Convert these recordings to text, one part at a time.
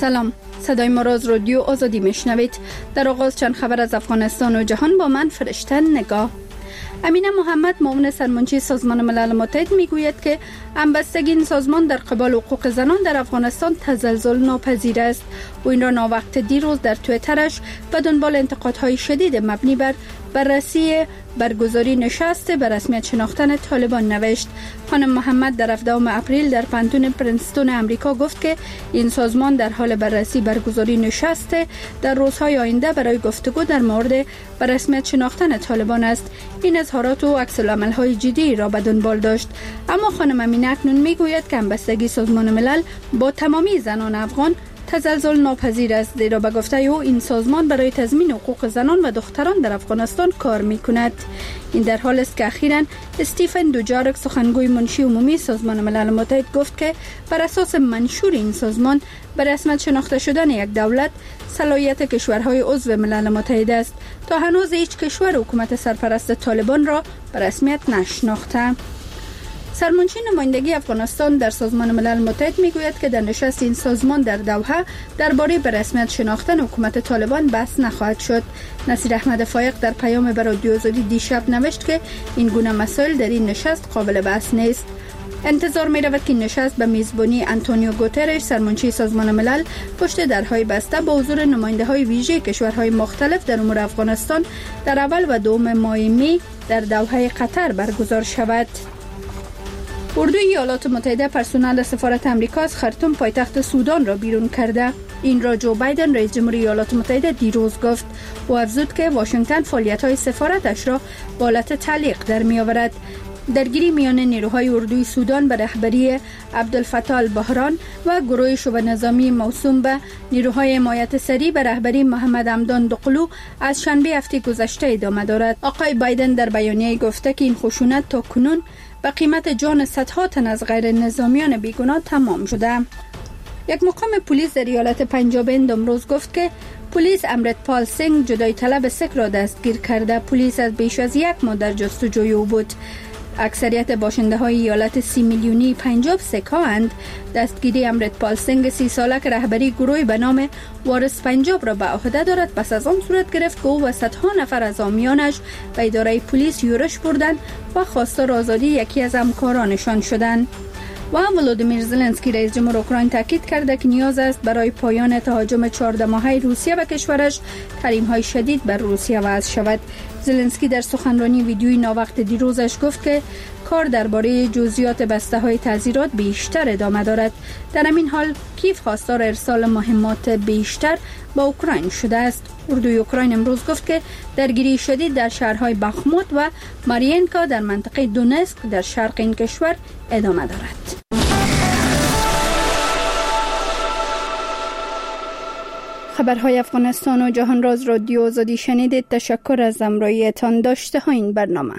سلام، صدای ما را از رادیو آزادی میشنوید. در آغاز چند خبر از افغانستان و جهان با من فرشته نگاه. امینه محمد معاون سرمنشی سازمان ملل متحد میگوید که همبستگی این سازمان در قبال حقوق زنان در افغانستان تزلزل ناپذیر است و این را ناوقت دیروز در توییترش به دنبال انتقادهای شدید مبنی بر بررسی برگزاری نشست به رسمیت شناختن طالبان نوشت. خانم محمد در 17 اپریل در پانتون پرنستون امریکا گفت که این سازمان در حال بررسی برگزاری نشست در روزهای آینده برای گفتگو در مورد به رسمیت شناختن طالبان است. این اظهارات و عکس العمل‌های جدی را به دنبال داشت. اما خانم امینه اکنون میگوید که همبستگی سازمان ملل با تمامی زنان افغان تزلزل ناپذیر است، زیرا به گفته او این سازمان برای تضمین حقوق زنان و دختران در افغانستان کار می‌کند. این در حال است که اخیراً استیفن دوجارک سخنگوی منشی عمومی سازمان ملل متحد گفت که بر اساس منشور این سازمان به رسمیت شناخته شدن یک دولت صلاحیت کشورهای عضو ملل متحد است. تا هنوز هیچ کشور حکومت سرپرست طالبان را به رسمیت نشناخته. سرمنشی نمایندگی افغانستان در سازمان ملل متحد میگوید که در نشست این سازمان در دوحه درباره به رسمیت شناختن حکومت طالبان بحث نخواهد شد. نصیر احمد فایق در پیام به رادیو آزادی دیشب نوشت که این گونه مسائل در این نشست قابل بحث نیست. انتظار می رود که این نشست به میزبانی آنتونیو گوترش سرمنشی سازمان ملل پشت درهای بسته با حضور نماینده های ویژه کشورهای مختلف در امور افغانستان در اول و دوم ماه می در دوحه قطر برگزار شود. اردوی ایالات متحده پرسنل سفارت آمریکا از خرطوم پایتخت سودان را بیرون کرده. این را جو بایدن رئیس جمهوری ایالات متحده دیروز گفت و افزود که واشنگتن فعالیت‌های سفارتش را به حالت تعلیق در می‌آورد. درگیری میان نیروهای اردوی سودان به رهبری عبدالفتاح البحران و گروه شبه نظامی موسوم به نیروهای حمایت سریع به رهبری محمد حمدان دقلو از شنبه هفته گذشته ادامه دارد. آقای بایدن در بیانیه گفته که این خشونت تا کنون به قیمت جان صدها تن از غیر نظامیان بیگناه تمام شده. یک مقام پلیس در ایالت پنجاب هند امروز گفت که پلیس امرتپال سینگ جدای طلب سیک را دستگیر کرده. پلیس از بیش از یک ماه در جستجوی او بود. اکثریت باشنده های ایالت 30 میلیونی پنجاب سیک هاند. دستگیری امرتپال سینگ 30 ساله که رهبری گروهی به نام وارث پنجاب را به عهده دارد پس از آن صورت گرفت که او و صدها نفر از حامیانش به اداره پلیس یورش بردند و خواستار آزادی یکی از همکارانشان شدند. و ولودیمیر زلنسکی رئیس جمهور اوکراین تاکید کرده که نیاز است برای پایان تهاجم 14 ماهه روسیه به کشورش تحریم‌های شدید بر روسیه وضع شود. زلنسکی در سخنرانی ویدیویی ناوقت دیروزش گفت که کار درباره جزئیات بسته‌های تعزیرات بیشتر ادامه دارد. در همین حال کیف خواستار ارسال مهمات بیشتر به اوکراین شده است. اردوی اوکراین امروز گفت که درگیری شدید در شهرهای بخموت و مارینکا در منطقه دونسک در شرق این کشور ادامه دارد. خبرهای افغانستان و جهان را از رادیو آزادی شنیدید. تشکر از همراهیتان. داشته ها این برنامه.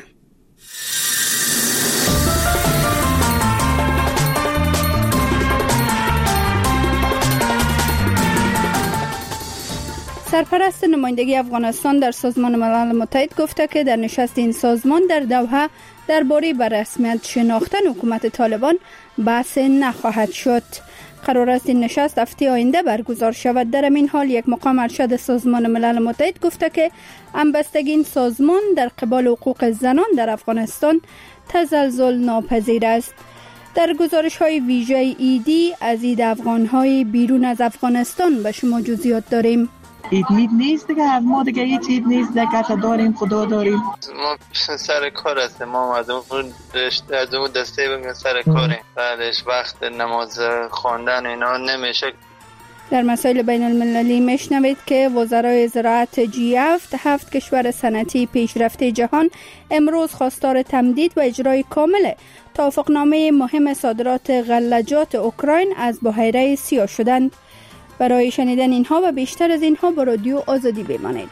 سرپرست نمایندگی افغانستان در سازمان ملل متحد گفته که در نشست این سازمان در دوحه درباره به رسمیت شناختن حکومت طالبان بحث نخواهد شد. قرار است این نشست هفته آینده برگزار شود. در این حال یک مقام ارشد سازمان ملل متحد گفته که همبستگی این سازمان در قبال حقوق زنان در افغانستان تزلزل ناپذیر است. در گزارش‌های ویژه ایدی از عید افغان‌های بیرون از افغانستان به شما جزئیات داریم. عید نیست دیگه، از ما دیگه هیچ عید نیست دیگه، داریم خدا داریم. ما سر کار هستیم، ما از اون دسته بگیم سر کاریم، بعدش وقت نماز خواندن اینا نمیشه. در مسائل بین المللی میشنوید که وزرای زراعت G7 کشور صنعتی پیشرفته جهان امروز خواستار تمدید و اجرای کامل توافقنامه مهم صادرات غلجات اوکراین از بحیره سیاه شدند. برای شنیدن اینها و بیشتر از اینها با رادیو آزادی بمانید.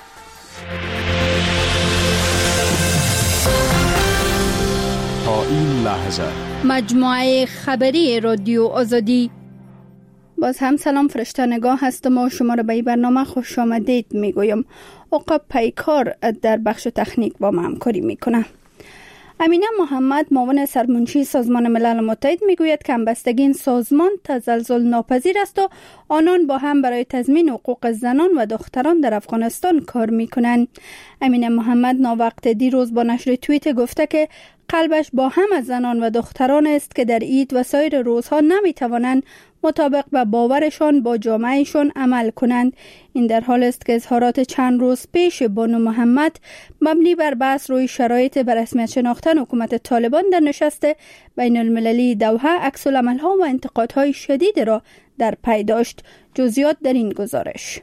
تا این لحظه مجموعه خبری رادیو آزادی. باز هم سلام، فرشته نگاه هستم و شما را به این برنامه خوش آمدید میگویم. عقاب پیکار در بخش تکنیک با ما همکاری میکنه. امینه محمد معاون سرمنشی سازمان ملل متحد میگوید که همبستگی این سازمان تزلزل ناپذیر است و آنان با هم برای تضمین حقوق زنان و دختران در افغانستان کار میکنند. امینه محمد ناوقت دیروز با نشر توییت گفته که قلبش با هم از زنان و دختران است که در عید و سایر روزها نمیتوانند مطابق به باورشان با جامعهشان عمل کنند. این در حال است که اظهارات چند روز پیش بانو محمد مبنی بر بحث روی شرایط به رسمیت شناختن حکومت طالبان در نشست بین المللی دوحه عکس العمل‌ها و انتقادهای شدید را در پی داشت. جزئیات در این گزارش.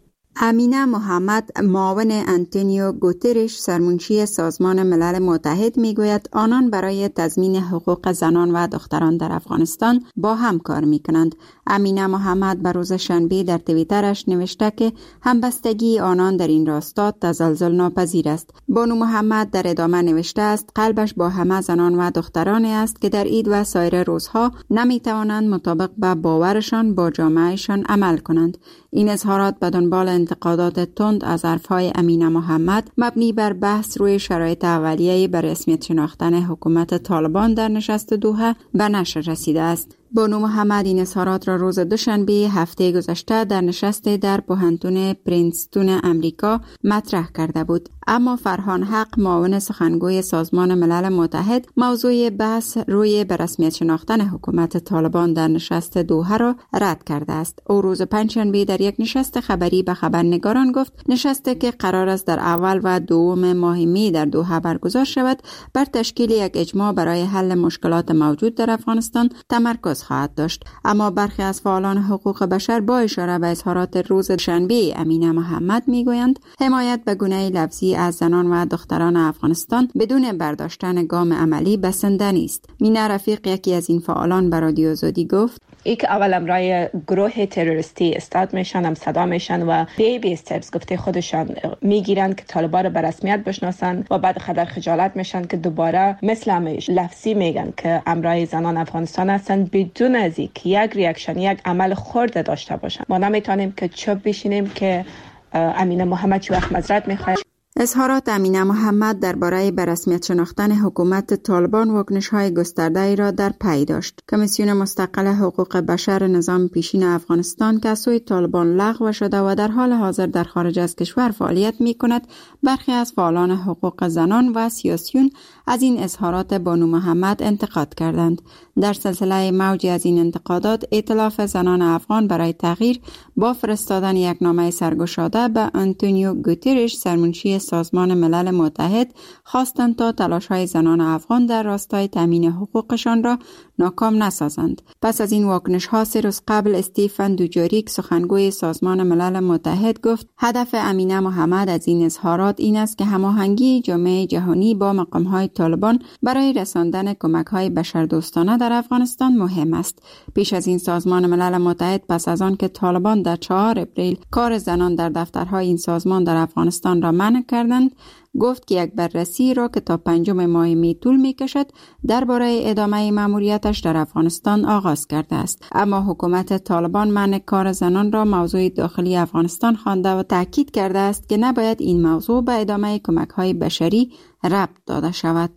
امینه محمد معاون آنتونیو گوترش سرمنشی سازمان ملل متحد میگوید آنان برای تضمین حقوق زنان و دختران در افغانستان با هم کار میکنند. امینه محمد بر روز شنبه در توییترش نوشته که همبستگی آنان در این راستا تزلزل ناپذیر است. بانو محمد در ادامه نوشته است قلبش با همه زنان و دخترانی است که در عید و سایر روزها نمیتوانند مطابق به باورشان با جامعهشان عمل کنند. این اظهارات به دنبال انتقادات تند از حرفهای امینه محمد مبنی بر بحث روی شرایط اولیه به رسمیت شناختن حکومت طالبان در نشست دوحه به نشر رسیده است. بانو محمد این اظهارات را روز دوشنبه هفته گذشته در نشست در پوهنتون پرینستون امریکا مطرح کرده بود. اما فرهان حق معاون سخنگوی سازمان ملل متحد موضوع بحث روی به رسمیت شناختن حکومت طالبان در نشست دوحه را رد کرده است. او روز پنجشنبه در یک نشست خبری به خبرنگاران گفت نشستی که قرار است در اول و دوم ماه می در دوحه برگزار شود بر تشکیل یک اجماع برای حل مشکلات موجود در افغانستان تمرکز خواهد داشت. اما برخی از فعالان حقوق بشر با اشاره به اظهارات روز شنبه امینه محمد میگویند حمایت به گونه لفظی از زنان و دختران افغانستان بدون برداشتن گام عملی بسنده نیست. مینا رفیق یکی از این فعالان به رادیو آزادی گفت ای که اول امرای گروه تروریستی استارت میشن، هم صدا میشن و بیبی استپس گفته خودشان میگیرن که طالبان رو به رسمیت بشناسن و بعد خجالت میشن که دوباره مثل همیشه لفظی میگن که امرای زنان افغانستان هستن بدون از اینکه یک ریاکشن یک عمل خرد داشته باشن. ما نمیتونیم که چوب بشینیم که امینه محمد چه وقت معذرت میخواد. اظهارات امینه محمد درباره به رسمیت شناختن حکومت طالبان واکنش‌های گسترده‌ای را در پی داشت. کمیسیون مستقل حقوق بشر نظام پیشین افغانستان که از سوی طالبان لغو شده و در حال حاضر در خارج از کشور فعالیت می‌کند، برخی از فعالان حقوق زنان و سیاسیون از این اظهارات بانو محمد انتقاد کردند. در سلسله موجی از این انتقادات، ائتلاف زنان افغان برای تغییر با فرستادن یک نامه سرگشاده به آنتونیو گوترش سرمنشی سازمان ملل متحد خواستند تا تلاش‌های زنان افغان در راستای تامین حقوقشان را ناکام نسازند. پس از این واکنش‌ها 3 روز قبل استیفن دوجاریک سخنگوی سازمان ملل متحد گفت هدف امینه محمد از این اظهارات این است که هماهنگی جامعه جهانی با مقام‌های طالبان برای رساندن کمک‌های بشردوستانه در افغانستان مهم است. پیش از این سازمان ملل متحد پس از آن که طالبان در 4 اپریل کار زنان در دفترهای این سازمان در افغانستان را منع کردند، گفت که یک بررسی را که تا 5 ماه می طول می کشد درباره ادامه مأموریتش در افغانستان آغاز کرده است. اما حکومت طالبان منع کار زنان را موضوع داخلی افغانستان خوانده و تاکید کرده است که نباید این موضوع به ادامه کمک‌های بشری ربط داده شود.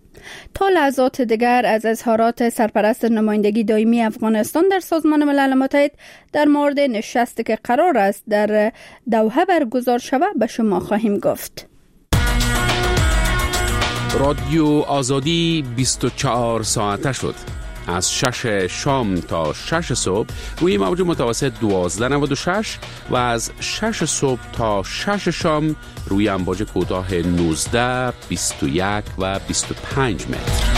تا لحظات دیگر از اظهارات سرپرست نمایندگی دائمی افغانستان در سازمان ملل متحد در مورد نشستی که قرار است در دوحه برگزار شود به شما خواهیم گفت. رادیو آزادی 24 ساعته شد. از 6 شام تا 6 صبح روی موج متوسط 1296 و از 6 صبح تا 6 شام روی امواج کوتاه 19، 21 و 25 متر.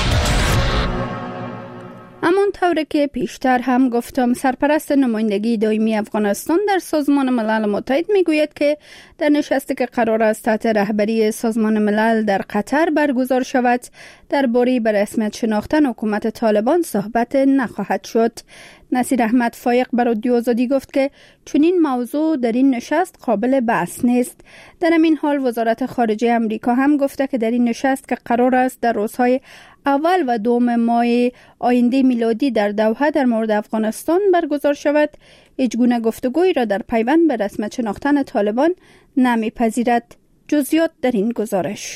همانطور که پیشتر هم گفتم، سرپرست نمایندگی دائمی افغانستان در سازمان ملل متحد میگوید که در نشستی که قرار است تحت رهبری سازمان ملل در قطر برگزار شود درباره به رسمیت شناختن حکومت طالبان صحبت نخواهد شد. نصیر احمد فایق بر رادیو آزادی گفت که چنین موضوع در این نشست قابل بحث نیست. در همین حال وزارت خارجه امریکا هم گفته که در این نشست که قرار است در روزهای اول و دوم ماه آینده میلادی در دوحه در مورد افغانستان برگزار شود، هیچگونه گفتگویی را در پیوند به رسمیت شناختن طالبان نمیپذیرد. جزئیات در این گزارش.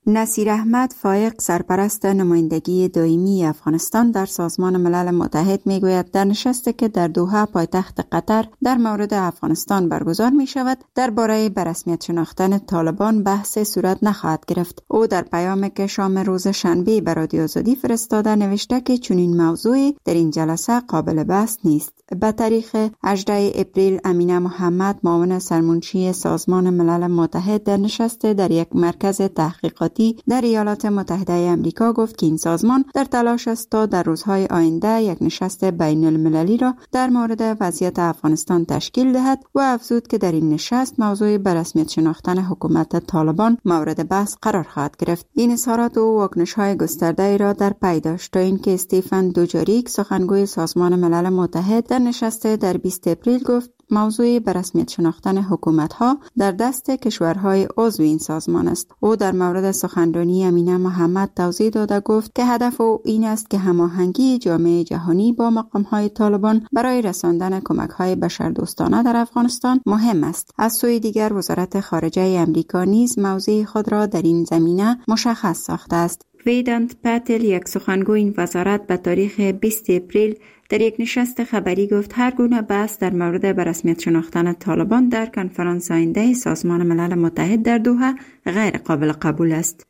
نصیر احمد فایق سرپرست نمایندگی دائمی افغانستان در سازمان ملل متحد میگوید در نشستی که در دوحه پایتخت قطر در مورد افغانستان برگزار می شود درباره به رسمیت شناختن طالبان بحث صورت نخواهد گرفت. او در پیامی که شام روز شنبه به رادیو آزادی فرستاده نوشته که چنین موضوعی در این جلسه قابل بحث نیست. به تاریخ 18 اپریل امینه محمد معاون سرمنشی سازمان ملل متحد در نشست در یک مرکز تحقیقاتی در ایالات متحده آمریکا گفت که این سازمان در تلاش است تا در روزهای آینده یک نشست بین المللی را در مورد وضعیت افغانستان تشکیل دهد و افزود که در این نشست موضوع به رسمیت شناختن حکومت طالبان مورد بحث قرار خواهد گرفت. این اظهارات و واکنش‌های گسترده را در پی داشت تا اینکه استیفن دوجاریک سخنگوی سازمان ملل متحد در نشست در 20 اپریل گفت موضوع به رسمیت شناختن حکومت‌ها در دست کشورهای عضو این سازمان است. او در مورد سخنرانی امینه محمد توضیح داده گفت که هدف او این است که هماهنگی جامعه جهانی با مقام‌های طالبان برای رساندن کمک‌های بشردوستانه در افغانستان مهم است. از سوی دیگر وزارت خارجه آمریکا نیز موضع خود را در این زمینه مشخص ساخته است. ویدانت پاتل یک سخنگوی این وزارت به تاریخ 20 اپریل در یک نشست خبری گفت هر گونه بحث در مورد به رسمیت شناختن طالبان در کنفرانس آینده سازمان ملل متحد در دوحه غیر قابل قبول است.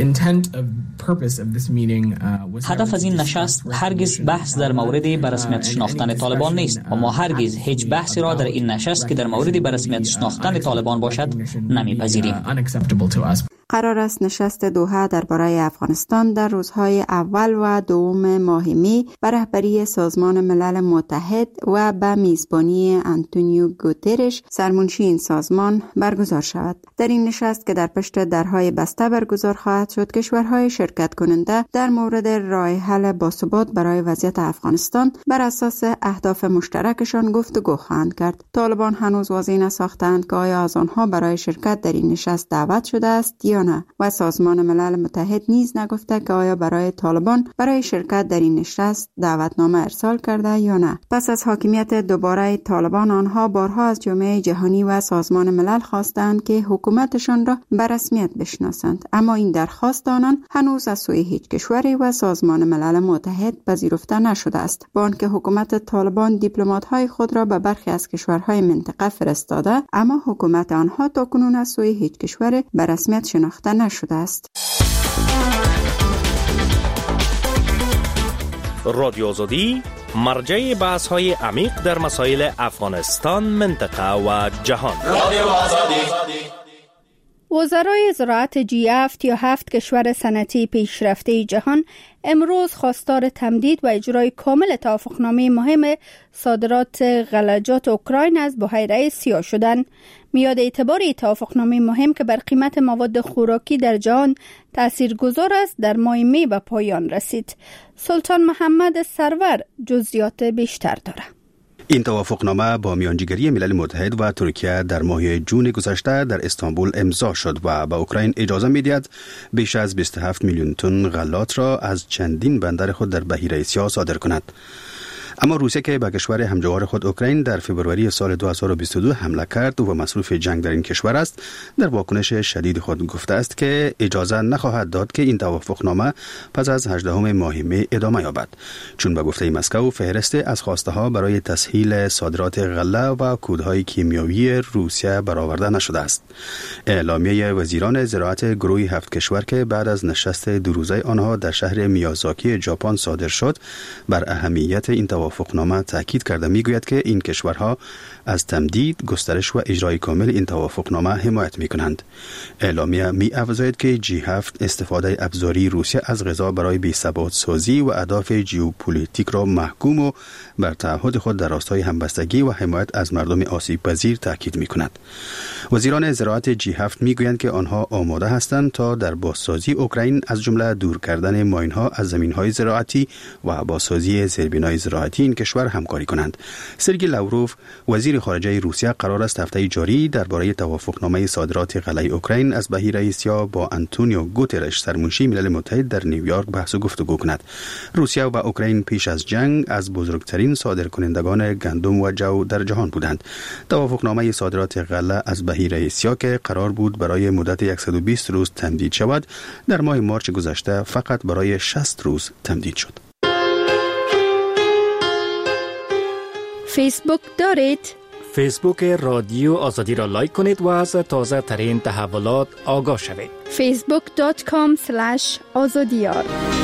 هدف از این نشست هرگز بحث در مورد به رسمیت شناختن طالبان نیست و ما هرگز هیچ بحثی را در این نشست که در مورد به رسمیت شناختن طالبان باشد نمیپذیریم. قرار است نشست دوحه درباره افغانستان در روزهای اول و دوم ماه می به رهبری سازمان ملل متحد و به میزبانی آنتونیو گوترش سرمنشی این سازمان برگزار شود. در این نشست که در پشت درهای بسته برگزار خواهد شد، کشورهای شرکت کننده در مورد راه حل باثبات برای وضعیت افغانستان بر اساس اهداف مشترکشان گفتگو خواهند کرد. طالبان هنوز واضح نساختند که آیا از آنها برای شرکت در این نشست دعوت شده است یا نه و سازمان ملل متحد نیز نگفته که آیا برای طالبان برای شرکت در این نشست دعوتنامه ارسال کرده یا نه. پس از حاکمیت دوباره طالبان آنها بارها از جامعه جهانی و سازمان ملل خواستند که حکومتشان را به رسمیت بشناسند، اما این درخواست آنان هنوز از سوی هیچ کشوری و سازمان ملل متحد پذیرفته نشده است، با آنکه حکومت طالبان دیپلمات‌های خود را به برخی از کشورهای منطقه فرستاده، اما حکومت آنها تاکنون از سوی هیچ کشور به رسمیت شناخته نشده است. رادیو آزادی مرجع بحث‌های عمیق در مسائل افغانستان، منطقه و جهان. رادیو آزادی. وزرای زراعت G7 یا 7 کشور صنعتی پیشرفته جهان امروز خواستار تمدید و اجرای کامل توافقنامه مهم صادرات غلجات اوکراین از بحیره سیاه شدند. میاد اعتبار توافقنامه مهم که بر قیمت مواد خوراکی در جهان تاثیرگذار است در ماه می به پایان رسید. سلطان محمد سرور جزئیات بیشتر دارد. این توافقنامه با میانجیگری ملل متحد و ترکیه در ماه جون گذشته در استانبول امضا شد و به اوکراین اجازه می‌دهد بیش از 27 میلیون تن غلات را از چندین بندر خود در بحیره سیاه صادر کند. اما روسیه که به کشور همجوار خود اوکراین در فوریه سال 2022 حمله کرد و مصروف جنگ در این کشور است، در واکنش شدید خود گفته است که اجازه نخواهد داد که این توافقنامه پس از 18 ماه می ادامه یابد، چون به گفته مسکو فهرست از خواسته ها برای تسهیل صادرات غله و کودهای کیمیایی روسیه برآورده نشده است. اعلامیه وزیران زراعت گروه 7 کشور که بعد از نشست دو روزه آنها در شهر میازاکی ژاپن صادر شد، بر اهمیت این توافقنامه تاکید کرده میگوید که این کشورها از تمدید، گسترش و اجرای کامل این توافقنامه حمایت میکنند. اعلامیه می‌افزاید که G7 استفاده ابزاری روسیه از غذا برای بی‌ثبات سازی و اهداف ژئوپلیتیک را محکوم و بر تعهد خود در راستای همبستگی و حمایت از مردم آسیب پذیر تاکید میکند. وزیران زراعت G7 میگویند که آنها آماده هستند تا در بازسازی اوکراین از جمله دور کردن ماین‌ها از زمین‌های زراعتی و بازسازی زیربنای زراعتی امنیتی این کشور همکاری کنند. سرگی لاوروف وزیر خارجه روسیه قرار است هفته جاری درباره توافقنامه صادرات غله اوکراین از بهیر اسیا با آنتونیو گوترش سرمنشی ملل متحد در نیویورک بحث و گفتگو کند. روسیه و اوکراین پیش از جنگ از بزرگترین صادرکنندگان گندم و جو در جهان بودند. توافقنامه صادرات غله از بهیر اسیا که قرار بود برای مدت 120 روز تمدید شود، در ماه مارچ گذشته فقط برای 60 روز تمدید شد. فیسبوک دارید؟ فیسبوک رادیو آزادی را لایک کنید و از تازه ترین تحولات آگاه شوید. facebook.com/azadiyar.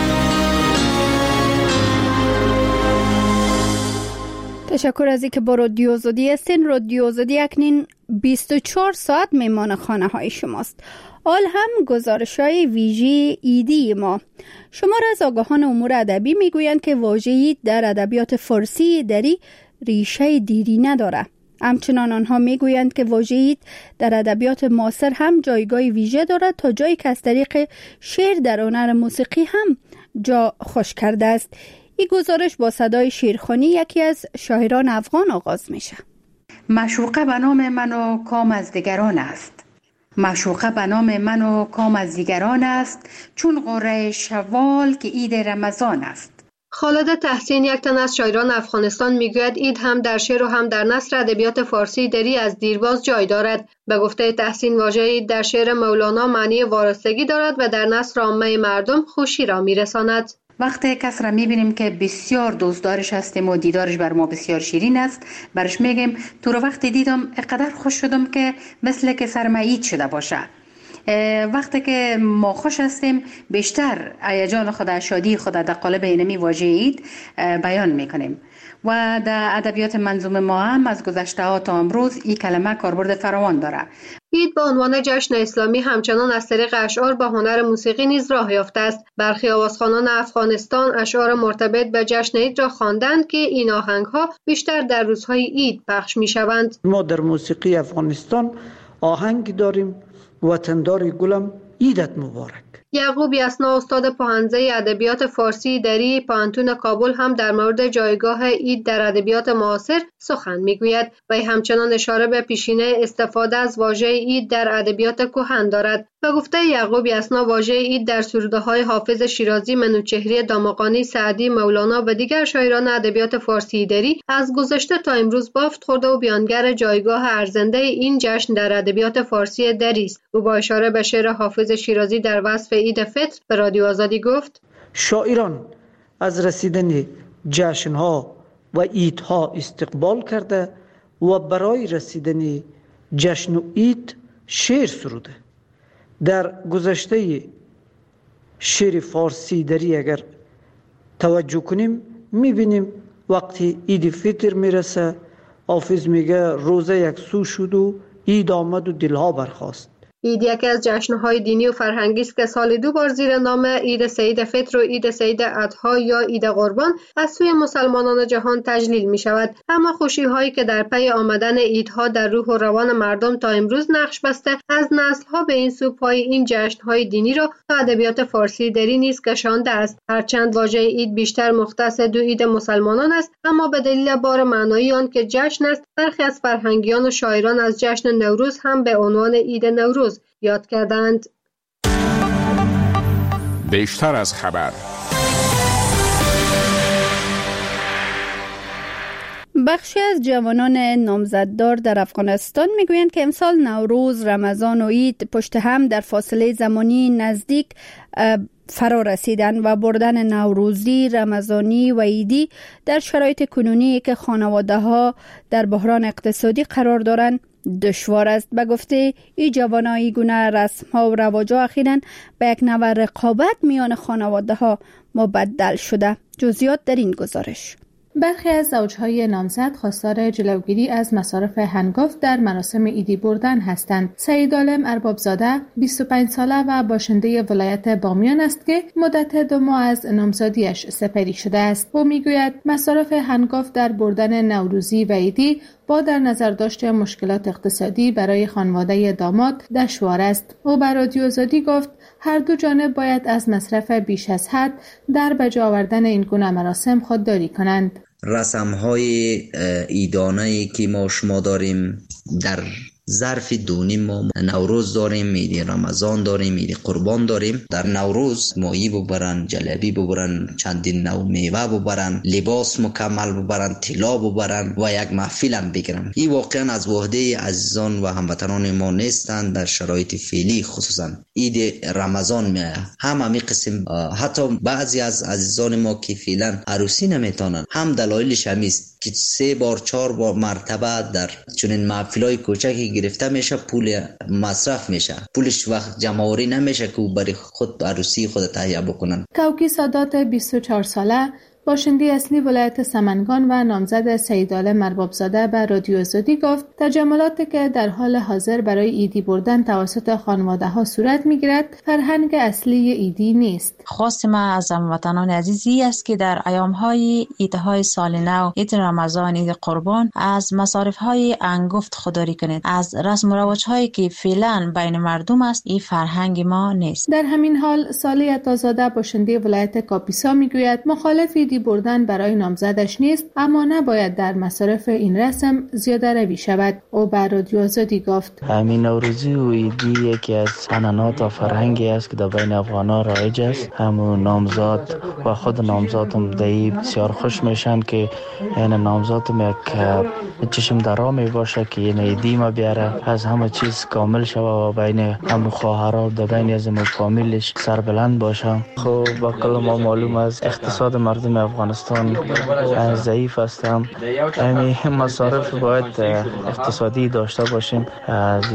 تشکر از اینکه با رادیو آزادی هستین. رادیو آزادی اکنین 24 ساعت میمان خانه های شماست. حال هم گزارش‌های ویژه ایدی ما. شمار از آگاهان امور ادبی میگویند که واژه اید در ادبیات فارسی دری ریشه دیری نداره. همچنان آنها میگویند که واژه اید در ادبیات معاصر هم جایگاه ویژه دارد تا جایی که از طریق شعر در هنر موسیقی هم جا خوش کرده است. این گزارش با صدای شیرخوانی یکی از شاعران افغان آغاز میشه. معشوقه به نام من و کام از دیگران است. معشوقه به نام من و کام از دیگران است، چون قره شوال که عید رمضان است. خالد تحسین، یک تن از شاعران افغانستان، میگوید عید هم در شعر و هم در نثر ادبیات فارسی دری از دیرباز جای دارد. به گفته تحسین واژه عید در شعر مولانا معنی وارستگی دارد و در نثر عامه مردم خوشی را میرساند. وقتی کس را میبینیم که بسیار دوستدارش هستیم و دیدارش بر ما بسیار شیرین است، برش میگیم تو رو وقتی دیدم اقدر خوش شدم که مثل که سرم عید شده باشه. وقتی که ما خوش هستیم بیشتر هیجان خود، شادی خود در قالب اینمی واژه عید بیان میکنیم. و در ادبیات منظوم ما هم از گذشته ها تا امروز این کلمه کاربرد فراوان داره. عید به عنوان جشن اسلامی همچنان از طریق اشعار به هنر موسیقی نیز راه یافته است. برخی آوازخوانان افغانستان اشعار مرتبط به جشن عید را خواندند که این آهنگ‌ها بیشتر در روزهای عید پخش می‌شوند. ما در موسیقی افغانستان آهنگ داریم: وطندار گلم عیدت مبارک. یعقوب یسنا، استاد پوهنځی ادبیات فارسی دری پوهنتون کابل، هم در مورد جایگاه عید در ادبیات معاصر سخن میگوید و همچنان اشاره به پیشینه استفاده از واژه عید در ادبیات کهن دارد. به گفته یعقوب یسنا، واژه عید در سروده‌های حافظ شیرازی، منوچهری دامغانی، سعدی، مولانا و دیگر شاعران ادبیات فارسی دری از گذشته تا امروز بافت خورده و بیانگر جایگاه ارزنده این جشن در ادبیات فارسی دری است. او با اشاره به شعر حافظ شیرازی در وصف عید فطر به رادیو آزادی گفت: شاعران از رسیدن جشن‌ها و عیدها استقبال کرده و برای رسیدن جشن و عید شعر سروده. در گذشته شعر فارسی دری اگر توجه کنیم میبینیم وقتی عید فطر میرسه حافظ میگه روزه یک سو شد و عید آمد و دلها برخاست. عید یکی از جشن‌های دینی و فرهنگی است که سال 2 بار زیر نام عید سعید فطر و عید سعید اضحی یا عید قربان از سوی مسلمانان جهان تجلیل می‌شود. اما خوشی‌هایی که در پی آمدن عیدها در روح و روان مردم تا امروز نقش بسته، از نسل‌ها به این سو پای این جشن‌های دینی را تا ادبیات فارسی دری نیز کشانده است. هرچند واژه عید بیشتر مختص 2 عید مسلمانان است، اما به دلیل بار معنایی آن که جشن است، برخی از فرهنگیان و شاعران از جشن نوروز هم به عنوان عید نوروز یاد کردند. بیشتر از خبر. بخشی از جوانان نامزددار در افغانستان میگویند که امسال نوروز، رمضان و عید پشت هم در فاصله زمانی نزدیک فرا رسیدن و بردن نوروزی، رمضانی و عیدی در شرایط کنونی که خانواده ها در بحران اقتصادی قرار دارند دشوار است. به گفته این جوانان، این گونه رسم ها و رواج ها اخیراً به یک نوع رقابت میان خانواده ها مبدل شده. جزئیات در این گزارش. برخی از زوجهای نامزد خواستار جلوگیری از مصارف هنگفت در مراسم عیدی بردن هستند. سعید عالم اربابزاده 25 ساله و باشنده ولایت بامیان است که مدت 2 ماه از نامزدیش سپری شده است. او میگوید مصارف هنگفت در بردن نوروزی و عیدی با در نظر داشت مشکلات اقتصادی برای خانواده داماد دشوار است. او بر رادیو آزادی گفت هر دو جانب باید از مصرف بیش از حد در به جا آوردن این گونه مراسم خودداری کنند. رسم‌های عیدانه‌ای که ما شما داریم در ظرف دونیم ما نوروز داریم، عید رمضان داریم، عید قربان داریم. در نوروز ماهی ببرن، جلبی ببرن، چندین نوع میوه ببرن، لباس مکمل ببرن، طلا ببرن و یک محفل هم بگیرن. این واقعا از وحده عزیزان و هموطنان ما نیستند در شرایط فعلی. خصوصا عید رمضان می همین قسم حتی بعضی از عزیزان ما که فعلا عروسی نمیتونن، هم دلایلش همیست که 3 بار 4 بار مرتبه در چنین محفلای کوچکی گرفته میشه، پول مصرف میشه، پولش وقت جمع‌آوری نمیشه که برای خود عروسی خود تهیه بکنن. کوکی سادات 24 ساله باشنده اصلی ولایت سمنگان و نامزد سیدعالم اربابزاده به رادیو آزادی گفت تجملاتی که در حال حاضر برای عیدی بردن توسط خانواده ها صورت میگیرد فرهنگ اصلی عیدی نیست. خواست ما از هموطنان عزیزی است که در ایام‌های عیدهای سال نو، عید رمضان، عید قربان از مصارف‌های انگفت خودداری کنید. از رسم و رواج‌هایی که فعلا بین مردم است، این فرهنگ ما نیست. در همین حال سالی عطازاده باشنده ولایت کاپیسا میگوید مخالف عیدی بردن برای نامزدش نیست، اما نباید در مصارف این رسم زیاده روی شود. او به رادیو آزادی گفت همین نوروزی و عیدی یکی از سننات و فرهنگی است که در بین افغانان رایج است. همون نامزاد و خود نامزاد هم دایی بسیار خوش میشن که این نامزاد هم یک چشم درا می باشه که این عیدی ما بیاره، از همه چیز کامل شوه و بین همون خواهرها در بین از کاملش سربلند باشه. خب با کل ما معلوم است اقتصاد مردم افغانستان ضعیف است. همین مصارف باید اقتصادی داشته باشیم. از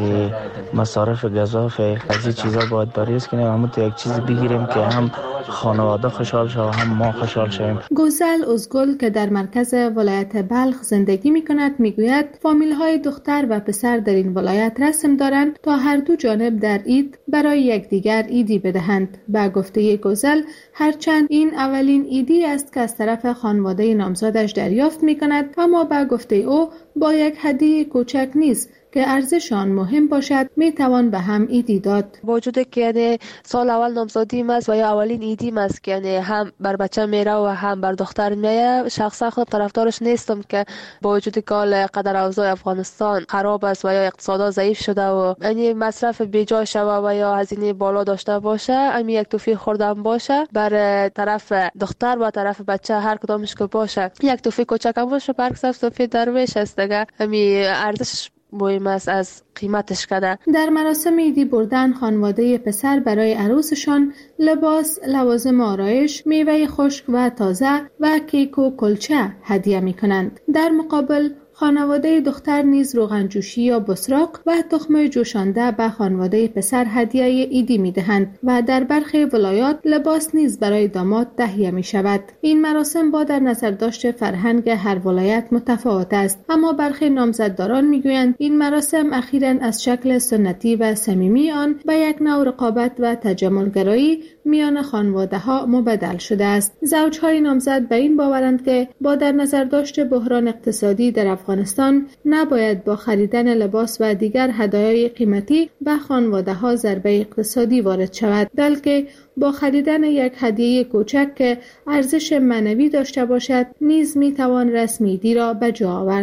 مصارف گزافه از این چیزا باید پرهیز کنیم، همون یک چیز بگیریم که هم خانواده خوشحال شوه هم ما خوشحال شویم. گوزل ازگل که در مرکز ولایت بلخ زندگی میکند میگوید فامیل های دختر و پسر در این ولایت رسم دارند تا هر دو جانب در عید برای یکدیگر عیدی بدهند. با گفته گوزل هرچند این اولین عیدی است که از طرف خانواده نامزادش دریافت میکند، اما با گفته او با یک هدیه کوچک نیست که ارزش آن مهم باشد میتوان به هم عیدی داد. با وجود که یعنی سال اول نامزادیم است و یا اولین عیدیم است که یعنی هم بر بچه میره و هم بر دختر میره، شخصا خودم طرفدارش نیستم که با وجود که قدر اوضاع افغانستان خراب است و یا اقتصاد ضعیف شده و یعنی مصرف بیجا شوه و یا هزینه بالا داشته باشه، همین یک توفیق خوردن باشه بر طرف دختر و طرف بچه هر کدامش که باشه، یک توفیق کوچک هم باشه، برعکس توفیق درویش است دیگه. همین ارزش مهم است از قیمتش کده. در مراسم عیدی بردن خانواده پسر برای عروسشان لباس، لوازم آرایش، میوه خشک و تازه و کیک و کلچه هدیه می کنند. در مقابل خانواده دختر نیز روغن جوشی یا بسراق و تخم جوشانده به خانواده پسر هدیه عیدی می دهند و در برخی ولایات لباس نیز برای داماد تهیه می شود. این مراسم با در نظر داشت فرهنگ هر ولایت متفاوت است، اما برخی نامزدداران می گویند این مراسم اخیراً از شکل سنتی و صمیمی آن به یک نوع رقابت و تجملگرایی میان خانواده ها مبدل شده است. زوجهای نامزد به این باورند که با در نظر داشت بحران اقتصادی در افغانستان نباید با خریدن لباس و دیگر هدایای قیمتی به خانواده ها ضربه اقتصادی وارد شود، بلکه با خریدن یک هدیه کوچک که ارزش معنوی داشته باشد نیز می توان رسم عیدی را به جا آورد.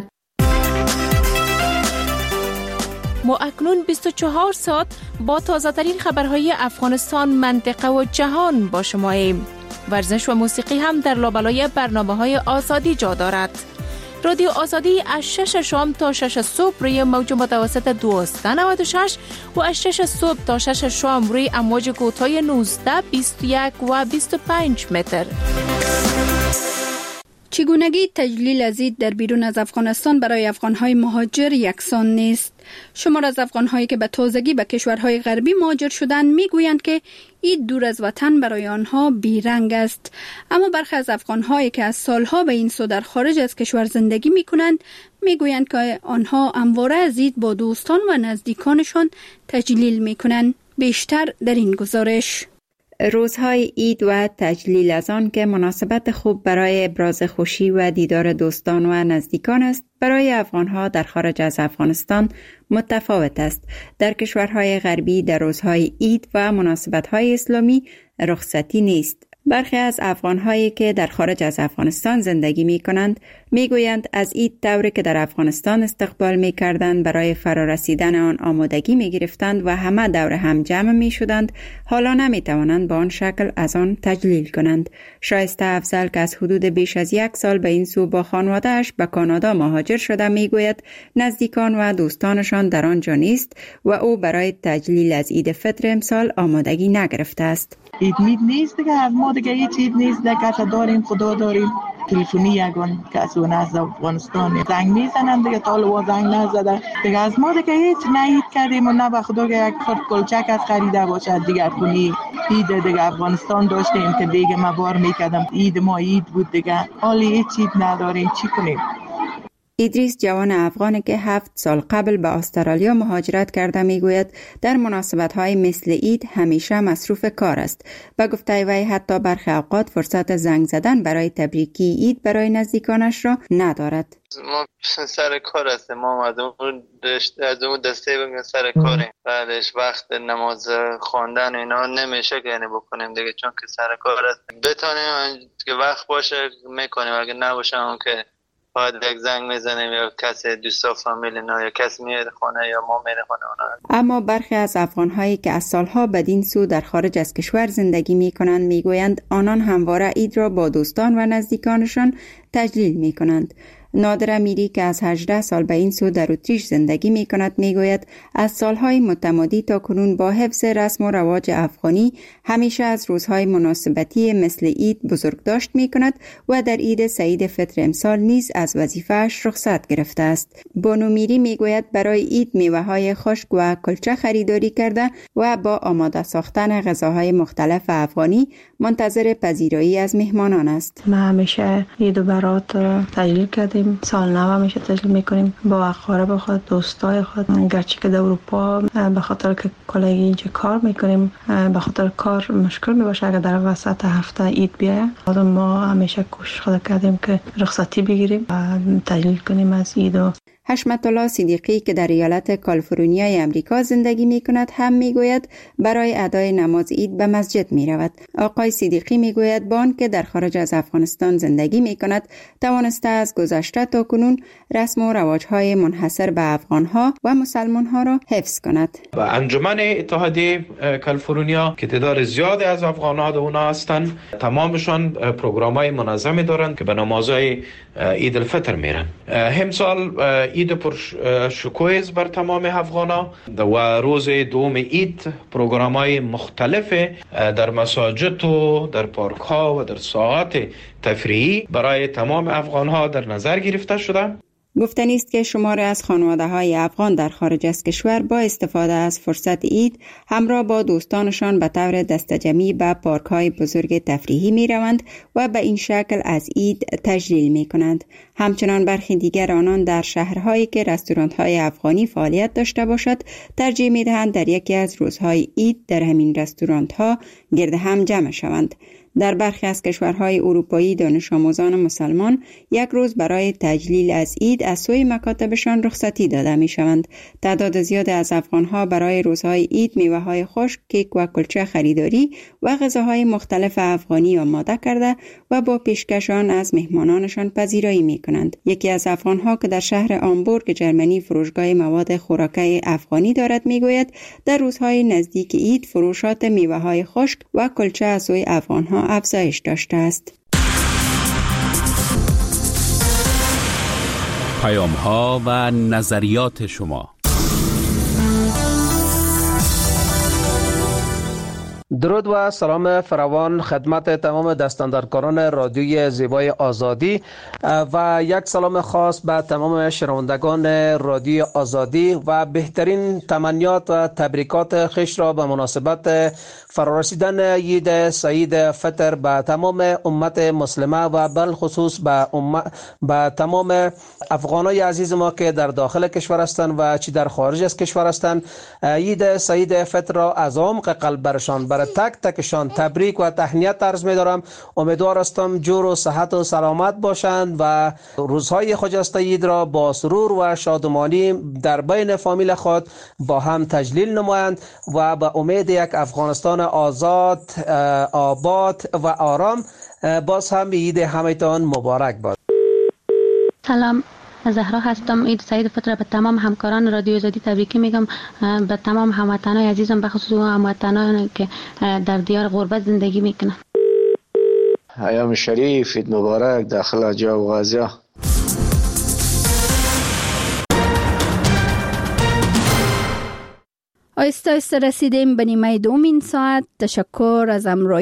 ما اکنون 24 ساعت با تازه ترین خبرهای افغانستان، منطقه و جهان با شماییم. ورزش و موسیقی هم در لابلای برنامه‌های آزادی جا دارد. رادیو آزادی از 6 شام تا 6 صبح روی موج متوسط 1296 و از 6 صبح تا 6 شام روی امواج کوتاه 19، 21 و 25 متر. چگونگی تجلیل از عید در بیرون از افغانستان برای افغانهای مهاجر یکسان نیست. شمار از افغانهایی که به تازگی به کشورهای غربی مهاجر شدند میگویند که عید دور از وطن برای آنها بیرنگ است، اما برخی از افغانهایی که از سالها به این سو در خارج از کشور زندگی میکنند میگویند که آنها همواره از عید با دوستان و نزدیکانشان تجلیل میکنند. بیشتر در این گزارش. روزهای عید و تجلیل از آن که مناسبت خوب برای ابراز خوشی و دیدار دوستان و نزدیکان است، برای افغانها در خارج از افغانستان متفاوت است. در کشورهای غربی در روزهای عید و مناسبت‌های اسلامی رخصتی نیست. برخی از افغان‌هایی که در خارج از افغانستان زندگی می‌کنند می‌گویند از عید طوری که در افغانستان استقبال می‌کردند برای فرارسیدن آن آمادگی می‌گرفتند و همه دور هم جمع می‌شدند، حالا نمی‌توانند با آن شکل از آن تجلیل کنند. شایسته افضل که از حدود بیش از 1 سال به این سو با خانواده‌اش به کانادا مهاجر شده می‌گوید نزدیکان و دوستانشان در آنجا نیست و او برای تجلیل از عید فطر امسال آمادگی نگرفته است. عید نیست دیگه، از ما دیگه هیچ عید نیست دیگه. کسا داریم خدا داریم. تلفنی یگان کسو از افغانستان زنگ میزنن دیگه، طالبا زنگ نزده دیگه. از ما دیگه هیچ نه عید کردیم و نه به خدا که یک فرد کلچک از خریده باشد دیگه. خونی عید دیگه افغانستان داشتیم که دیگه ما بار میکردم، عید ما عید بود دیگه. حالی هیچ عید نداریم، چی کنیم؟ ادریس جوان افغانی که 7 سال قبل به استرالیا مهاجرت کرده میگوید در مناسبت‌های مثل عید همیشه مصروف کار است. به گفته وی حتی برخی اوقات فرصت زنگ زدن برای تبریکی عید برای نزدیکانش را ندارد. ما سر کار هستیم، ما از اون دسته بگیم سر کاریم. بعدش وقت نماز خواندن اینا نمیشه که یعنی بکنیم دیگه، چون که سر کار هستیم. بتونیم که وقت باشه میکنیم، اگه نباشه اون که باید یک زنگ میزنیم یا کسی دوستا فامیل اینا یا کسی میاد خانه یا ما میره خانه اونا. اما برخی از افغان‌هایی که از سالها بدین سو در خارج از کشور زندگی میکنند میگویند آنان همواره عید را با دوستان و نزدیکانشان تجلیل میکنند. نادر امیری که از 18 سال به این سو در اتریش زندگی می کند می گوید از سالهای متمادی تا کنون با حفظ رسم و رواج افغانی همیشه از روزهای مناسبتی مثل عید بزرگداشت می کند و در عید سعید فطر امسال نیز از وظیفه‌اش رخصت گرفته است. بانو میری می گوید برای عید میوه‌های خشک و کلچه خریداری کرده و با آماده ساختن غذاهای مختلف افغانی منتظر پذیرایی از مهمانان است. ما همیشه عید و برات تجلیل کردیم، سال نو همیشه تجلیل میکنیم با اقارب خود، دوستای خود. گرچه که در اروپا به خاطر که کلگی اینجا کار میکنیم به خاطر کار مشکل میباشه اگر در وسط هفته عید بیایه، ما همیشه کوشش خود کردیم که رخصتی بگیریم و تجلیل کنیم از عید. حشمت الله صدیقی که در ایالت کالیفرنیای امریکا زندگی می کند هم می گوید برای ادای نماز عید به مسجد می رود. آقای صدیقی می گوید با آنکه در خارج از افغانستان زندگی می کند توانسته از گذشته تا کنون رسم و رواج‌های منحصر به افغان‌ها و مسلمان‌ها را حفظ کند. و انجمن اتحادیه کالیفرنیا که تعداد زیادی از افغان‌ها در اونها هستند، تمامشان پروگرام‌های منظمی دارند که به نمازهای عید الفطر میرن. همسال عید پر شکوه بر تمام افغانا و روز دوم عید پروگرام‌های مختلف در مساجد و در پارک ها و در ساعات تفریحی برای تمام افغان‌ها در نظر گرفته شده. گفتنی است که شماری از خانواده‌های افغان در خارج از کشور با استفاده از فرصت عید همراه با دوستانشان به طور دسته‌جمعی به پارک‌های بزرگ تفریحی می‌روند و به این شکل از عید تجلیل می‌کنند. همچنان برخی دیگر آنان در شهرهایی که رستوران‌های افغانی فعالیت داشته باشد ترجیح می‌دهند در یکی از روزهای عید در همین رستوران‌ها گرد هم جمع شوند. در برخی از کشورهای اروپایی دانش آموزان مسلمان یک روز برای تجلیل از عید از سوی مکاتبشان رخصتی داده می شوند. تعداد زیاد از افغانها برای روزهای عید میوه‌های خشک، کیک و کلچه خریداری و غذاهای مختلف افغانی آماده کرده و با پیشکشان از مهمانانشان پذیرایی می کنند. یکی از افغانها که در شهر آمبورگ جرمنی فروشگاه مواد خوراکی افغانی دارد می گوید در روزهای نزدیک عید فروشات میوه‌های خشک و کلچه از سوی افغانها افزایش داشته است. پیام‌ها و نظریات شما. درود و سلام فراوان خدمت تمام دستاندرکاران رادیوی زیبای آزادی و یک سلام خاص به تمام شنوندگان رادیوی آزادی و بهترین تمنیات و تبریکات خوش را به مناسبت فرارسیدن عید سعید فطر به تمام امت مسلمه و بالخصوص به تمام افغانای عزیز ما که در داخل کشور هستند و چی در خارج از کشور هستند. عید سعید فطر را از عمق قلب برشان برای تک تکشان تبریک و تهنیت عرض می دارم. امیدوار هستم جور و صحت و سلامت باشند و روزهای خجسته عید را با سرور و شادمانی در بین فامیل خود با هم تجلیل نمایند و به امید یک افغانستان آزاد، آباد و آرام. باز هم عید همتان مبارک باد. سلام، زهرا هستم. عید سعید فطر به تمام همکاران رادیو آزادی تبریک میگم، به تمام هموطنان عزیزم، به خصوص هموطنان که در دیار غربت زندگی میکنن. ایام شریف، عید مبارک داخل جا و غازیه. آهسته آهسته رسیدیم به نیمه دوم این ساعت. تشکر از همراهی